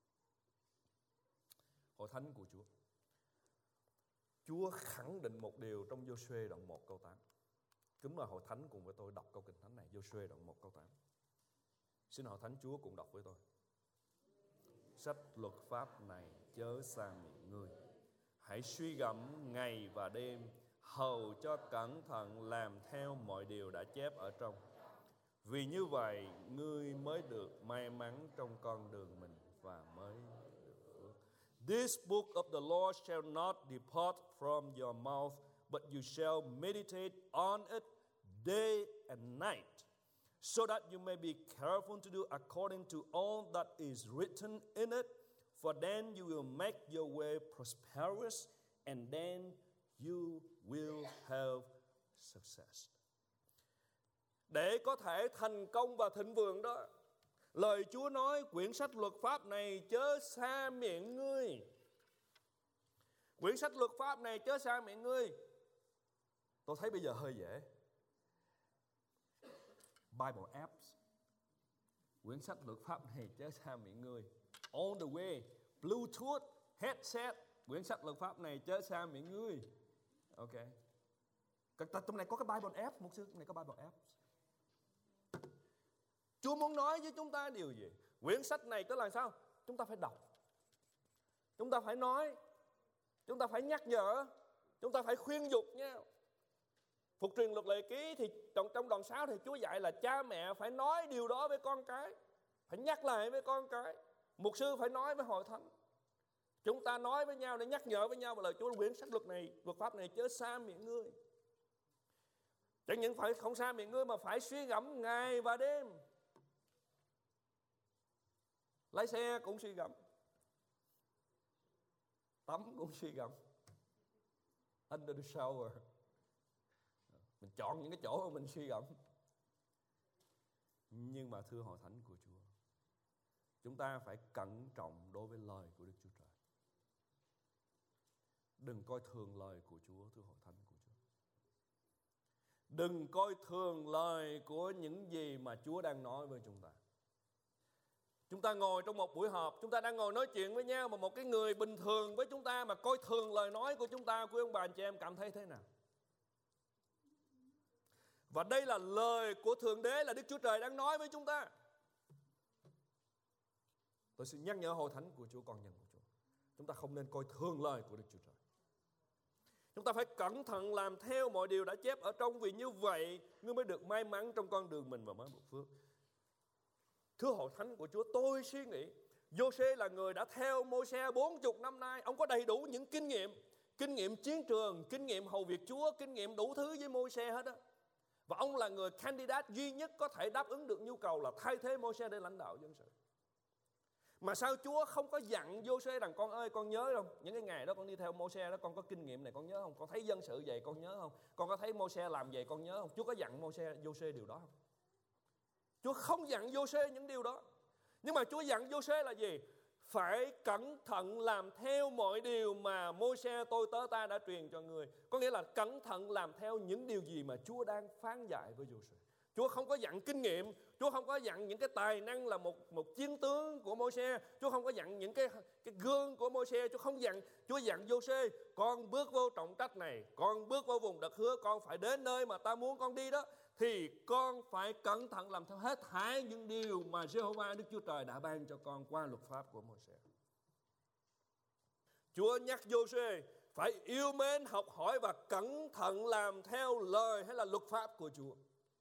Hội thánh của Chúa, Chúa khẳng định một điều trong Giô-suê đoạn một câu tám. Kính mời hội thánh cùng với tôi đọc câu kinh thánh này, Giô-suê đoạn một câu tám. Xin hội thánh Chúa cùng đọc với tôi. Sách luật pháp này chớ xa miệng ngươi, hãy suy gẫm ngày và đêm, hầu cho cẩn thận làm theo mọi điều đã chép ở trong. Vì như vậy ngươi mới được may mắn trong con đường mình và mới được phước. This book of the law shall not depart from your mouth, but you shall meditate on it day and night, so that you may be careful to do according to all that is written in it. For then you will make your way prosperous, and then you will have success. Để có thể thành công và thịnh vượng đó, lời Chúa nói quyển sách luật pháp này chớ xa miệng ngươi. Quyển sách luật pháp này chớ xa miệng ngươi. Tôi thấy bây giờ hơi dễ. Bible apps, quyển sách luật pháp này chớ xa miệng ngươi. On the way, Bluetooth, headset, quyển sách luật pháp này chớ xa miệng ngươi. Ok. Trong này có cái Bible app, một sư, trong này có Bible app. Chúa muốn nói với chúng ta điều gì? Quyển sách này tức là sao? Chúng ta phải đọc, chúng ta phải nói, chúng ta phải nhắc nhở, chúng ta phải khuyên dục nhau. Phục truyền luật lệ ký thì trong, trong đoạn sáu thì Chúa dạy là cha mẹ phải nói điều đó với con cái, phải nhắc lại với con cái. Mục sư phải nói với hội thánh. Chúng ta nói với nhau để nhắc nhở với nhau về lời Chúa. Quyển sách luật này, luật pháp này chớ xa miệng ngươi. Chẳng những phải không xa miệng ngươi mà phải suy gẫm ngày và đêm. Lái xe cũng suy gẫm, tắm cũng suy gẫm. Under the shower, mình chọn những cái chỗ mà mình suy gẫm. Nhưng mà thưa hội thánh của Chúa, chúng ta phải cẩn trọng đối với lời của Đức Chúa Trời. Đừng coi thường lời của Chúa, thưa hội thánh của Chúa. Đừng coi thường lời của những gì mà Chúa đang nói với chúng ta. Chúng ta ngồi trong một buổi họp, chúng ta đang ngồi nói chuyện với nhau, mà một cái người bình thường với chúng ta mà coi thường lời nói của chúng ta, quý ông bà anh chị em cảm thấy thế nào? Và đây là lời của Thượng Đế, là Đức Chúa Trời đang nói với chúng ta. Tôi xin nhắc nhở hội thánh của Chúa, con nhân của Chúa, chúng ta không nên coi thường lời của Đức Chúa Trời. Chúng ta phải cẩn thận làm theo mọi điều đã chép ở trong, vì như vậy ngươi mới được may mắn trong con đường mình và mới một phước. Thưa hội thánh của Chúa, tôi suy nghĩ Giô-xê là người đã theo Môi-se bốn mươi năm nay. Ông có đầy đủ những kinh nghiệm, kinh nghiệm chiến trường, kinh nghiệm hầu việc Chúa, kinh nghiệm đủ thứ với Môi-se hết á. Và ông là người candidate duy nhất có thể đáp ứng được nhu cầu là thay thế Môi-se để lãnh đạo dân sự. Mà sao Chúa không có dặn Giô-xê rằng con ơi, con nhớ không? Những cái ngày đó con đi theo Môi-se đó, con có kinh nghiệm này, con nhớ không? Con thấy dân sự vậy, con nhớ không? Con có thấy Môi-se làm vậy, con nhớ không? Chúa có dặn Môi-se, Giô-xê điều đó không? Chúa không dặn Giô-xê những điều đó. Nhưng mà Chúa dặn Giô-xê là gì? Phải cẩn thận làm theo mọi điều mà Môi-se tôi tớ ta đã truyền cho người. Có nghĩa là cẩn thận làm theo những điều gì mà Chúa đang phán dạy với Giô-xê. Chúa không có dặn kinh nghiệm, Chúa không có dặn những cái tài năng là một một chiến tướng của Môi-se, Chúa không có dặn những cái cái gương của Môi-se, Chúa không dặn, Chúa dặn Giô-xê, con bước vô trọng trách này, con bước vô vùng đất hứa, con phải đến nơi mà ta muốn con đi đó, thì con phải cẩn thận làm theo hết thảy những điều mà Giê-hô-va Đức Chúa Trời đã ban cho con qua luật pháp của Môi-se. Chúa nhắc Giô-xê phải yêu mến, học hỏi và cẩn thận làm theo lời hay là luật pháp của Chúa,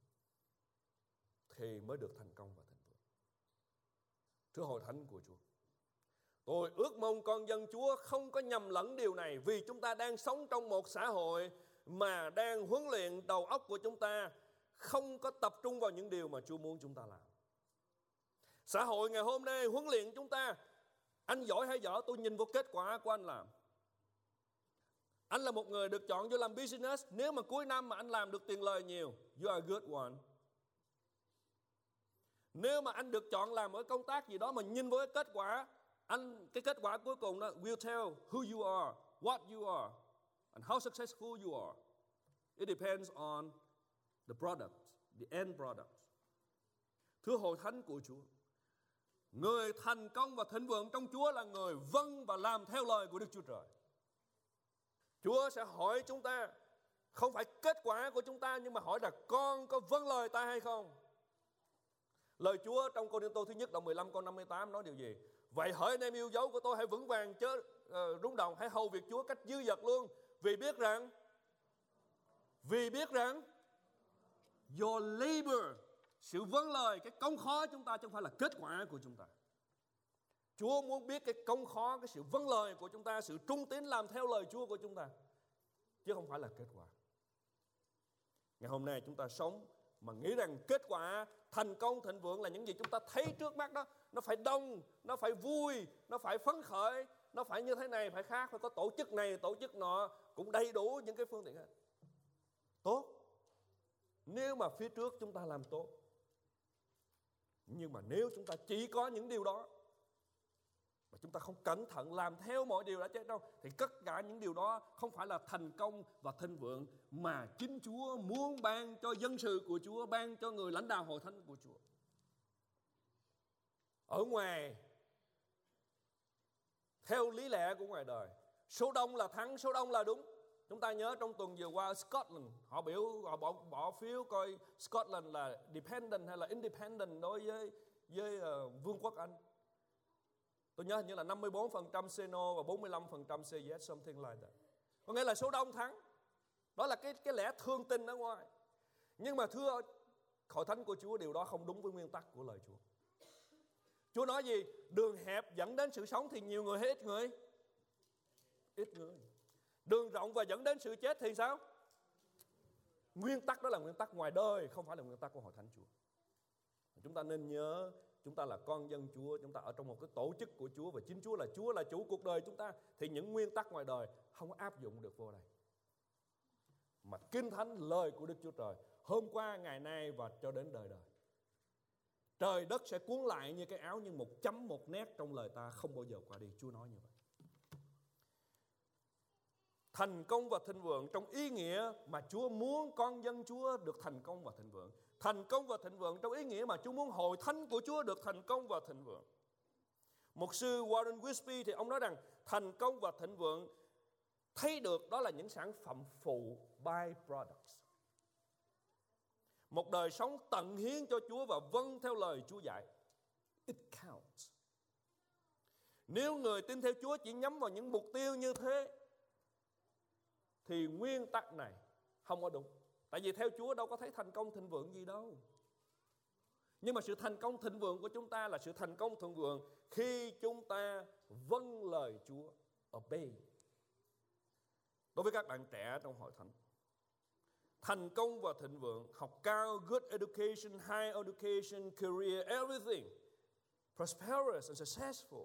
thì mới được thành công và thành vượng. Thưa hội thánh của Chúa, tôi ước mong con dân Chúa không có nhầm lẫn điều này, vì chúng ta đang sống trong một xã hội mà đang huấn luyện đầu óc của chúng ta không có tập trung vào những điều mà Chúa muốn chúng ta làm. Xã hội ngày hôm nay huấn luyện chúng ta, anh giỏi hay dở tôi nhìn vào kết quả của anh làm. Anh là một người được chọn vô làm business, nếu mà cuối năm mà anh làm được tiền lời nhiều, you are a good one. Nếu mà anh được chọn làm ở công tác gì đó mà nhìn với kết quả, anh cái kết quả cuối cùng đó will tell who you are, what you are, and how successful you are. It depends on the product, the end product. Thưa hội thánh của Chúa, người thành công và thịnh vượng trong Chúa là người vâng và làm theo lời của Đức Chúa Trời. Chúa sẽ hỏi chúng ta, không phải kết quả của chúng ta, nhưng mà hỏi là con có vâng lời ta hay không? Lời Chúa trong Cô-rinh-tô thứ nhất đoạn mười lăm câu năm mươi tám nói điều gì? Vậy hỡi anh em yêu dấu của tôi, hãy vững vàng chớ uh, rung động, hãy hầu việc Chúa cách dư dật luôn, vì biết rằng vì biết rằng your labor, sự vâng lời, cái công khó chúng ta chứ không phải là kết quả của chúng ta. Chúa muốn biết cái công khó, cái sự vâng lời của chúng ta, sự trung tín làm theo lời Chúa của chúng ta, chứ không phải là kết quả. Ngày hôm nay chúng ta sống mà nghĩ rằng kết quả, thành công, thịnh vượng là những gì chúng ta thấy trước mắt đó. Nó phải đông, nó phải vui, nó phải phấn khởi, nó phải như thế này, phải khác, phải có tổ chức này, tổ chức nọ, cũng đầy đủ những cái phương tiện hết. Tốt, nếu mà phía trước chúng ta làm tốt. Nhưng mà nếu chúng ta chỉ có những điều đó, mà và chúng ta không cẩn thận làm theo mọi điều đã chép đâu, thì tất cả những điều đó không phải là thành công và thịnh vượng mà chính Chúa muốn ban cho dân sự của Chúa, ban cho người lãnh đạo hội thánh của Chúa. Ở ngoài, theo lý lẽ của ngoài đời, số đông là thắng, số đông là đúng. Chúng ta nhớ trong tuần vừa qua Scotland, họ biểu họ bỏ, bỏ phiếu coi Scotland là dependent hay là independent đối với với uh, Vương quốc Anh. Tôi nhớ hình như là năm mươi bốn phần trăm say no và bốn mươi lăm phần trăm say yes, something like that. Có nghĩa là số đông thắng. Đó là cái cái lẽ thương tin ở ngoài. Nhưng mà thưa hội thánh của Chúa, điều đó không đúng với nguyên tắc của lời Chúa. Chúa nói gì? Đường hẹp dẫn đến sự sống thì nhiều người hay ít người? Ít người. Đường rộng và dẫn đến sự chết thì sao? Nguyên tắc đó là nguyên tắc ngoài đời, không phải là nguyên tắc của hội thánh Chúa. Chúng ta nên nhớ, chúng ta là con dân Chúa, chúng ta ở trong một cái tổ chức của Chúa và chính Chúa là Chúa là chủ cuộc đời chúng ta, thì những nguyên tắc ngoài đời không áp dụng được vô đây. Mà Kinh Thánh, lời của Đức Chúa Trời, hôm qua, ngày nay và cho đến đời đời. Trời đất sẽ cuốn lại như cái áo, nhưng một chấm một nét trong lời ta không bao giờ qua đi. Chúa nói như vậy. Thành công và thịnh vượng trong ý nghĩa mà Chúa muốn con dân Chúa được thành công và thịnh vượng. Thành công và thịnh vượng trong ý nghĩa mà Chúa muốn hội thánh của Chúa được thành công và thịnh vượng. Mục sư Warren Wiersbe thì ông nói rằng thành công và thịnh vượng thấy được đó là những sản phẩm phụ, byproducts. Một đời sống tận hiến cho Chúa và vâng theo lời Chúa dạy, it counts. Nếu người tin theo Chúa chỉ nhắm vào những mục tiêu như thế thì nguyên tắc này không có đúng. Tại vì theo Chúa đâu có thấy thành công thịnh vượng gì đâu. Nhưng mà sự thành công thịnh vượng của chúng ta là sự thành công thịnh vượng khi chúng ta vâng lời Chúa, obey. Đối với các bạn trẻ trong hội thánh, thành công và thịnh vượng, học cao, good education, high education, career, everything, prosperous and successful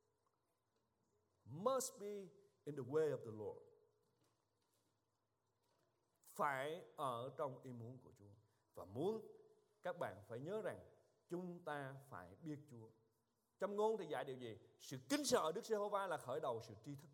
must be in the way of the Lord. Phải ở trong ý muốn của Chúa. Và muốn các bạn phải nhớ rằng chúng ta phải biết Chúa. Châm ngôn thì dạy điều gì? Sự kính sợ Đức Giê-hô-va là khởi đầu sự tri thức.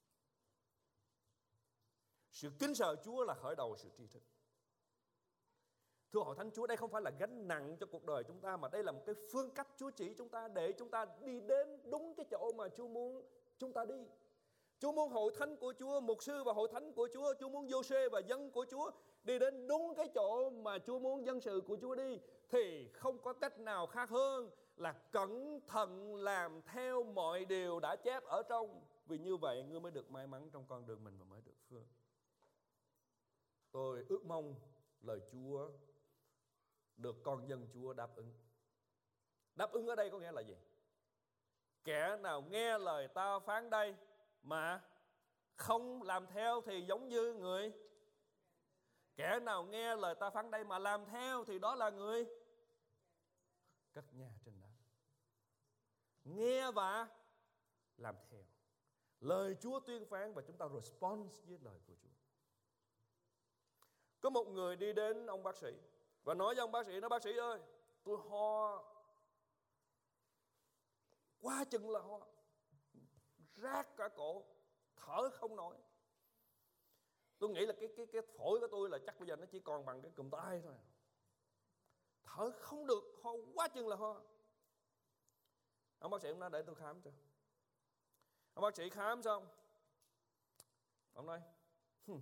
Sự kính sợ Chúa là khởi đầu sự tri thức. Thưa hội thánh Chúa, đây không phải là gánh nặng cho cuộc đời chúng ta, mà đây là một cái phương cách Chúa chỉ chúng ta để chúng ta đi đến đúng cái chỗ mà Chúa muốn chúng ta đi. Chúa muốn hội thánh của Chúa, mục sư và hội thánh của Chúa, Chúa muốn Giô-xê và dân của Chúa đi đến đúng cái chỗ mà Chúa muốn dân sự của Chúa đi, thì không có cách nào khác hơn là cẩn thận làm theo mọi điều đã chép ở trong. Vì như vậy ngươi mới được may mắn trong con đường mình và mới được phước. Tôi ước mong lời Chúa được con dân Chúa đáp ứng. Đáp ứng ở đây có nghĩa là gì? Kẻ nào nghe lời ta phán đây mà không làm theo thì giống như người. Kẻ nào nghe lời ta phán đây mà làm theo thì đó là người cất nhà trên đá. Nghe và làm theo lời Chúa tuyên phán và chúng ta respond với lời của Chúa. Có một người đi đến ông bác sĩ và nói với ông bác sĩ, nói bác sĩ ơi, tôi ho quá chừng là ho, rát cả cổ, thở không nổi. Tôi nghĩ là cái cái cái phổi của tôi là chắc bây giờ nó chỉ còn bằng cái cụm tay thôi. Thở không được, ho quá chừng là ho. Ông bác sĩ ông nói để tôi khám cho. Ông bác sĩ khám xong, ông nói hm,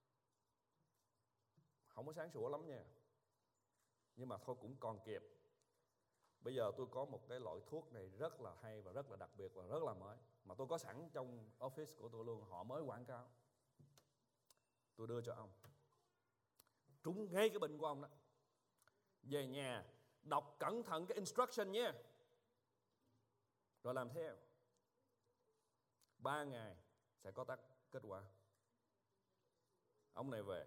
không có sáng sủa lắm nha, nhưng mà thôi cũng còn kịp. Bây giờ tôi có một cái loại thuốc này rất là hay và rất là đặc biệt và rất là mới, mà tôi có sẵn trong office của tôi luôn, họ mới quảng cáo. Tôi đưa cho ông, trúng ngay cái bệnh của ông đó. Về nhà đọc cẩn thận cái instruction nhé, rồi làm theo. Ba ngày sẽ có tác kết quả. Ông này về,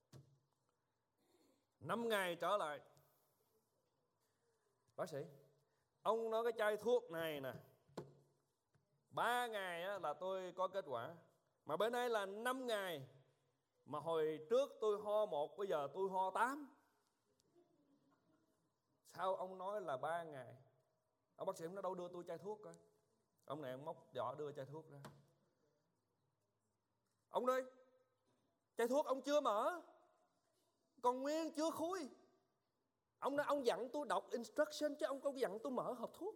năm ngày trở lại, bác sĩ, ông nói cái chai thuốc này nè, ba ngày á, là tôi có kết quả, mà bữa nay là năm ngày, mà hồi trước tôi ho một, bây giờ tôi ho tám. Sao ông nói là ba ngày? Ông bác sĩ nói đâu đưa tôi chai thuốc coi. Ông này ông móc giỏ đưa chai thuốc ra. Ông ơi, chai thuốc ông chưa mở, còn nguyên chưa khui. Ông nói ông dặn tôi đọc instruction chứ ông không dặn tôi mở hộp thuốc.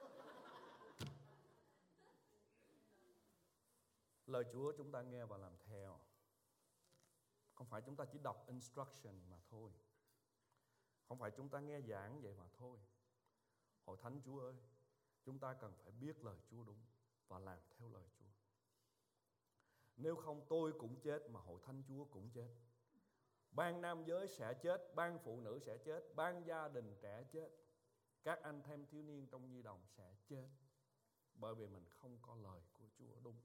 Lời Chúa chúng ta nghe và làm theo. Không phải chúng ta chỉ đọc instruction mà thôi. Không phải chúng ta nghe giảng vậy mà thôi. Hội thánh Chúa ơi, chúng ta cần phải biết lời Chúa đúng và làm theo lời Chúa. Nếu không tôi cũng chết mà hội thánh Chúa cũng chết. Ban nam giới sẽ chết, ban phụ nữ sẽ chết, ban gia đình trẻ chết. Các anh thanh thiếu niên trong nhi đồng sẽ chết. Bởi vì mình không có lời của Chúa đúng.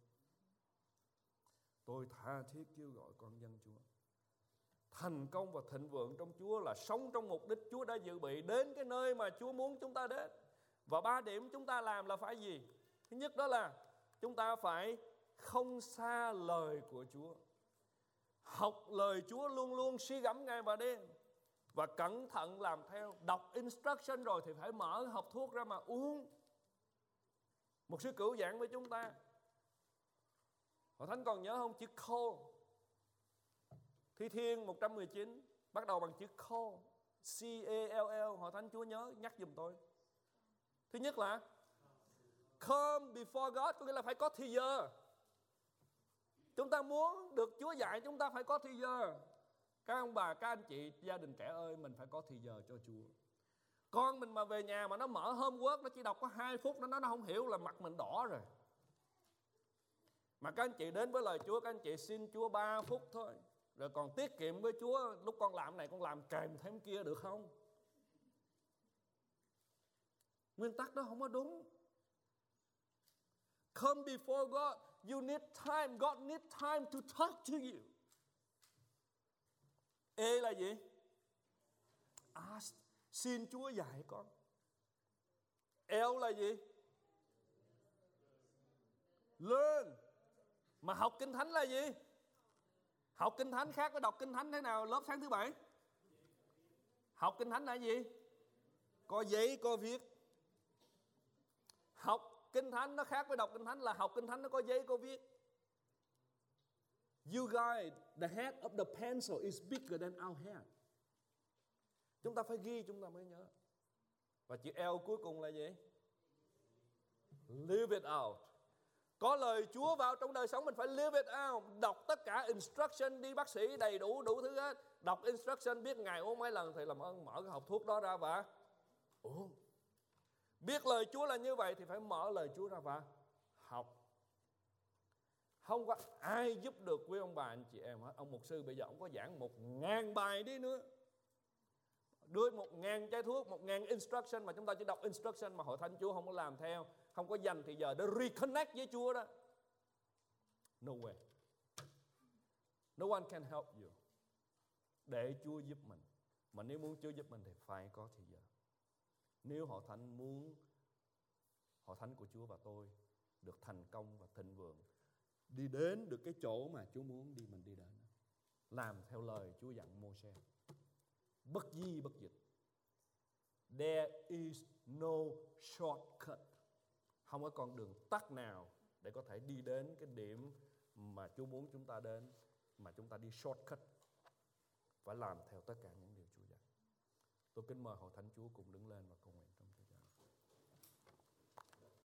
Tôi tha thiết kêu gọi con dân Chúa. Thành công và thịnh vượng trong Chúa là sống trong mục đích Chúa đã dự bị, đến cái nơi mà Chúa muốn chúng ta đến. Và ba điểm chúng ta làm là phải gì? Thứ nhất đó là chúng ta phải không xa lời của Chúa. Học lời Chúa luôn luôn suy gẫm ngày và đêm. Và cẩn thận làm theo. Đọc instruction rồi thì phải mở hộp thuốc ra mà uống. Một sư cửu giảng với chúng ta. Hội thánh còn nhớ không? Chữ call. Thi Thiên một trăm mười chín bắt đầu bằng chữ call. C A L L. Hội thánh Chúa nhớ nhắc giùm tôi. Thứ nhất là come before God, có nghĩa là phải có thì giờ. Chúng ta muốn được Chúa dạy, chúng ta phải có thì giờ. Các ông bà, các anh chị, gia đình trẻ ơi, mình phải có thì giờ cho Chúa. Con mình mà về nhà mà nó mở homework, nó chỉ đọc có hai phút, nó nói nó không hiểu là mặt mình đỏ rồi. Mà các anh chị đến với lời Chúa, các anh chị xin Chúa ba phút thôi. Rồi còn tiết kiệm với Chúa, lúc con làm này con làm kèm thêm kia được không? Nguyên tắc đó không có đúng. Come before God, you need time. God need time to talk to you. A là gì? Ask, xin Chúa dạy con. L là gì? Learn. Mà học Kinh Thánh là gì? Học Kinh Thánh khác với đọc Kinh Thánh thế nào lớp sáng thứ bảy? Học Kinh Thánh là gì? Có giấy, có viết. Học Kinh Thánh nó khác với đọc Kinh Thánh là học Kinh Thánh nó có giấy, có viết. You guys, the head of the pencil is bigger than our head. Chúng ta phải ghi chúng ta mới nhớ. Và chữ L cuối cùng là gì? Live it out. Có lời Chúa vào trong đời sống mình phải live it out. Đọc tất cả instruction, đi bác sĩ đầy đủ đủ thứ hết. Đọc instruction biết ngày uống mấy lần thì làm ơn mở cái hộp thuốc đó ra và uống. Biết lời Chúa là như vậy thì phải mở lời Chúa ra và học. Không có ai giúp được quý ông bà anh chị em hết. Ông mục sư bây giờ ông có giảng một ngàn bài đi nữa, đưa một ngàn chai thuốc, một ngàn instruction mà chúng ta chỉ đọc instruction mà hội thánh Chúa không có làm theo, không có dành thì giờ để reconnect với Chúa đó. No way. No one can help you. Để Chúa giúp mình. Mà nếu muốn Chúa giúp mình thì phải có thì giờ. Nếu hội thánh muốn hội thánh của Chúa và tôi được thành công và thịnh vượng, đi đến được cái chỗ mà Chúa muốn đi, mình đi đến, làm theo lời Chúa dặn Mô-se, bất di bất dịch. There is no shortcut. Không có con đường tắt nào để có thể đi đến cái điểm mà Chúa muốn chúng ta đến, mà chúng ta đi shortcut. Phải làm theo tất cả những điều Chúa dạy. Tôi kính mời hội thánh Chúa cùng đứng lên và cầu nguyện trong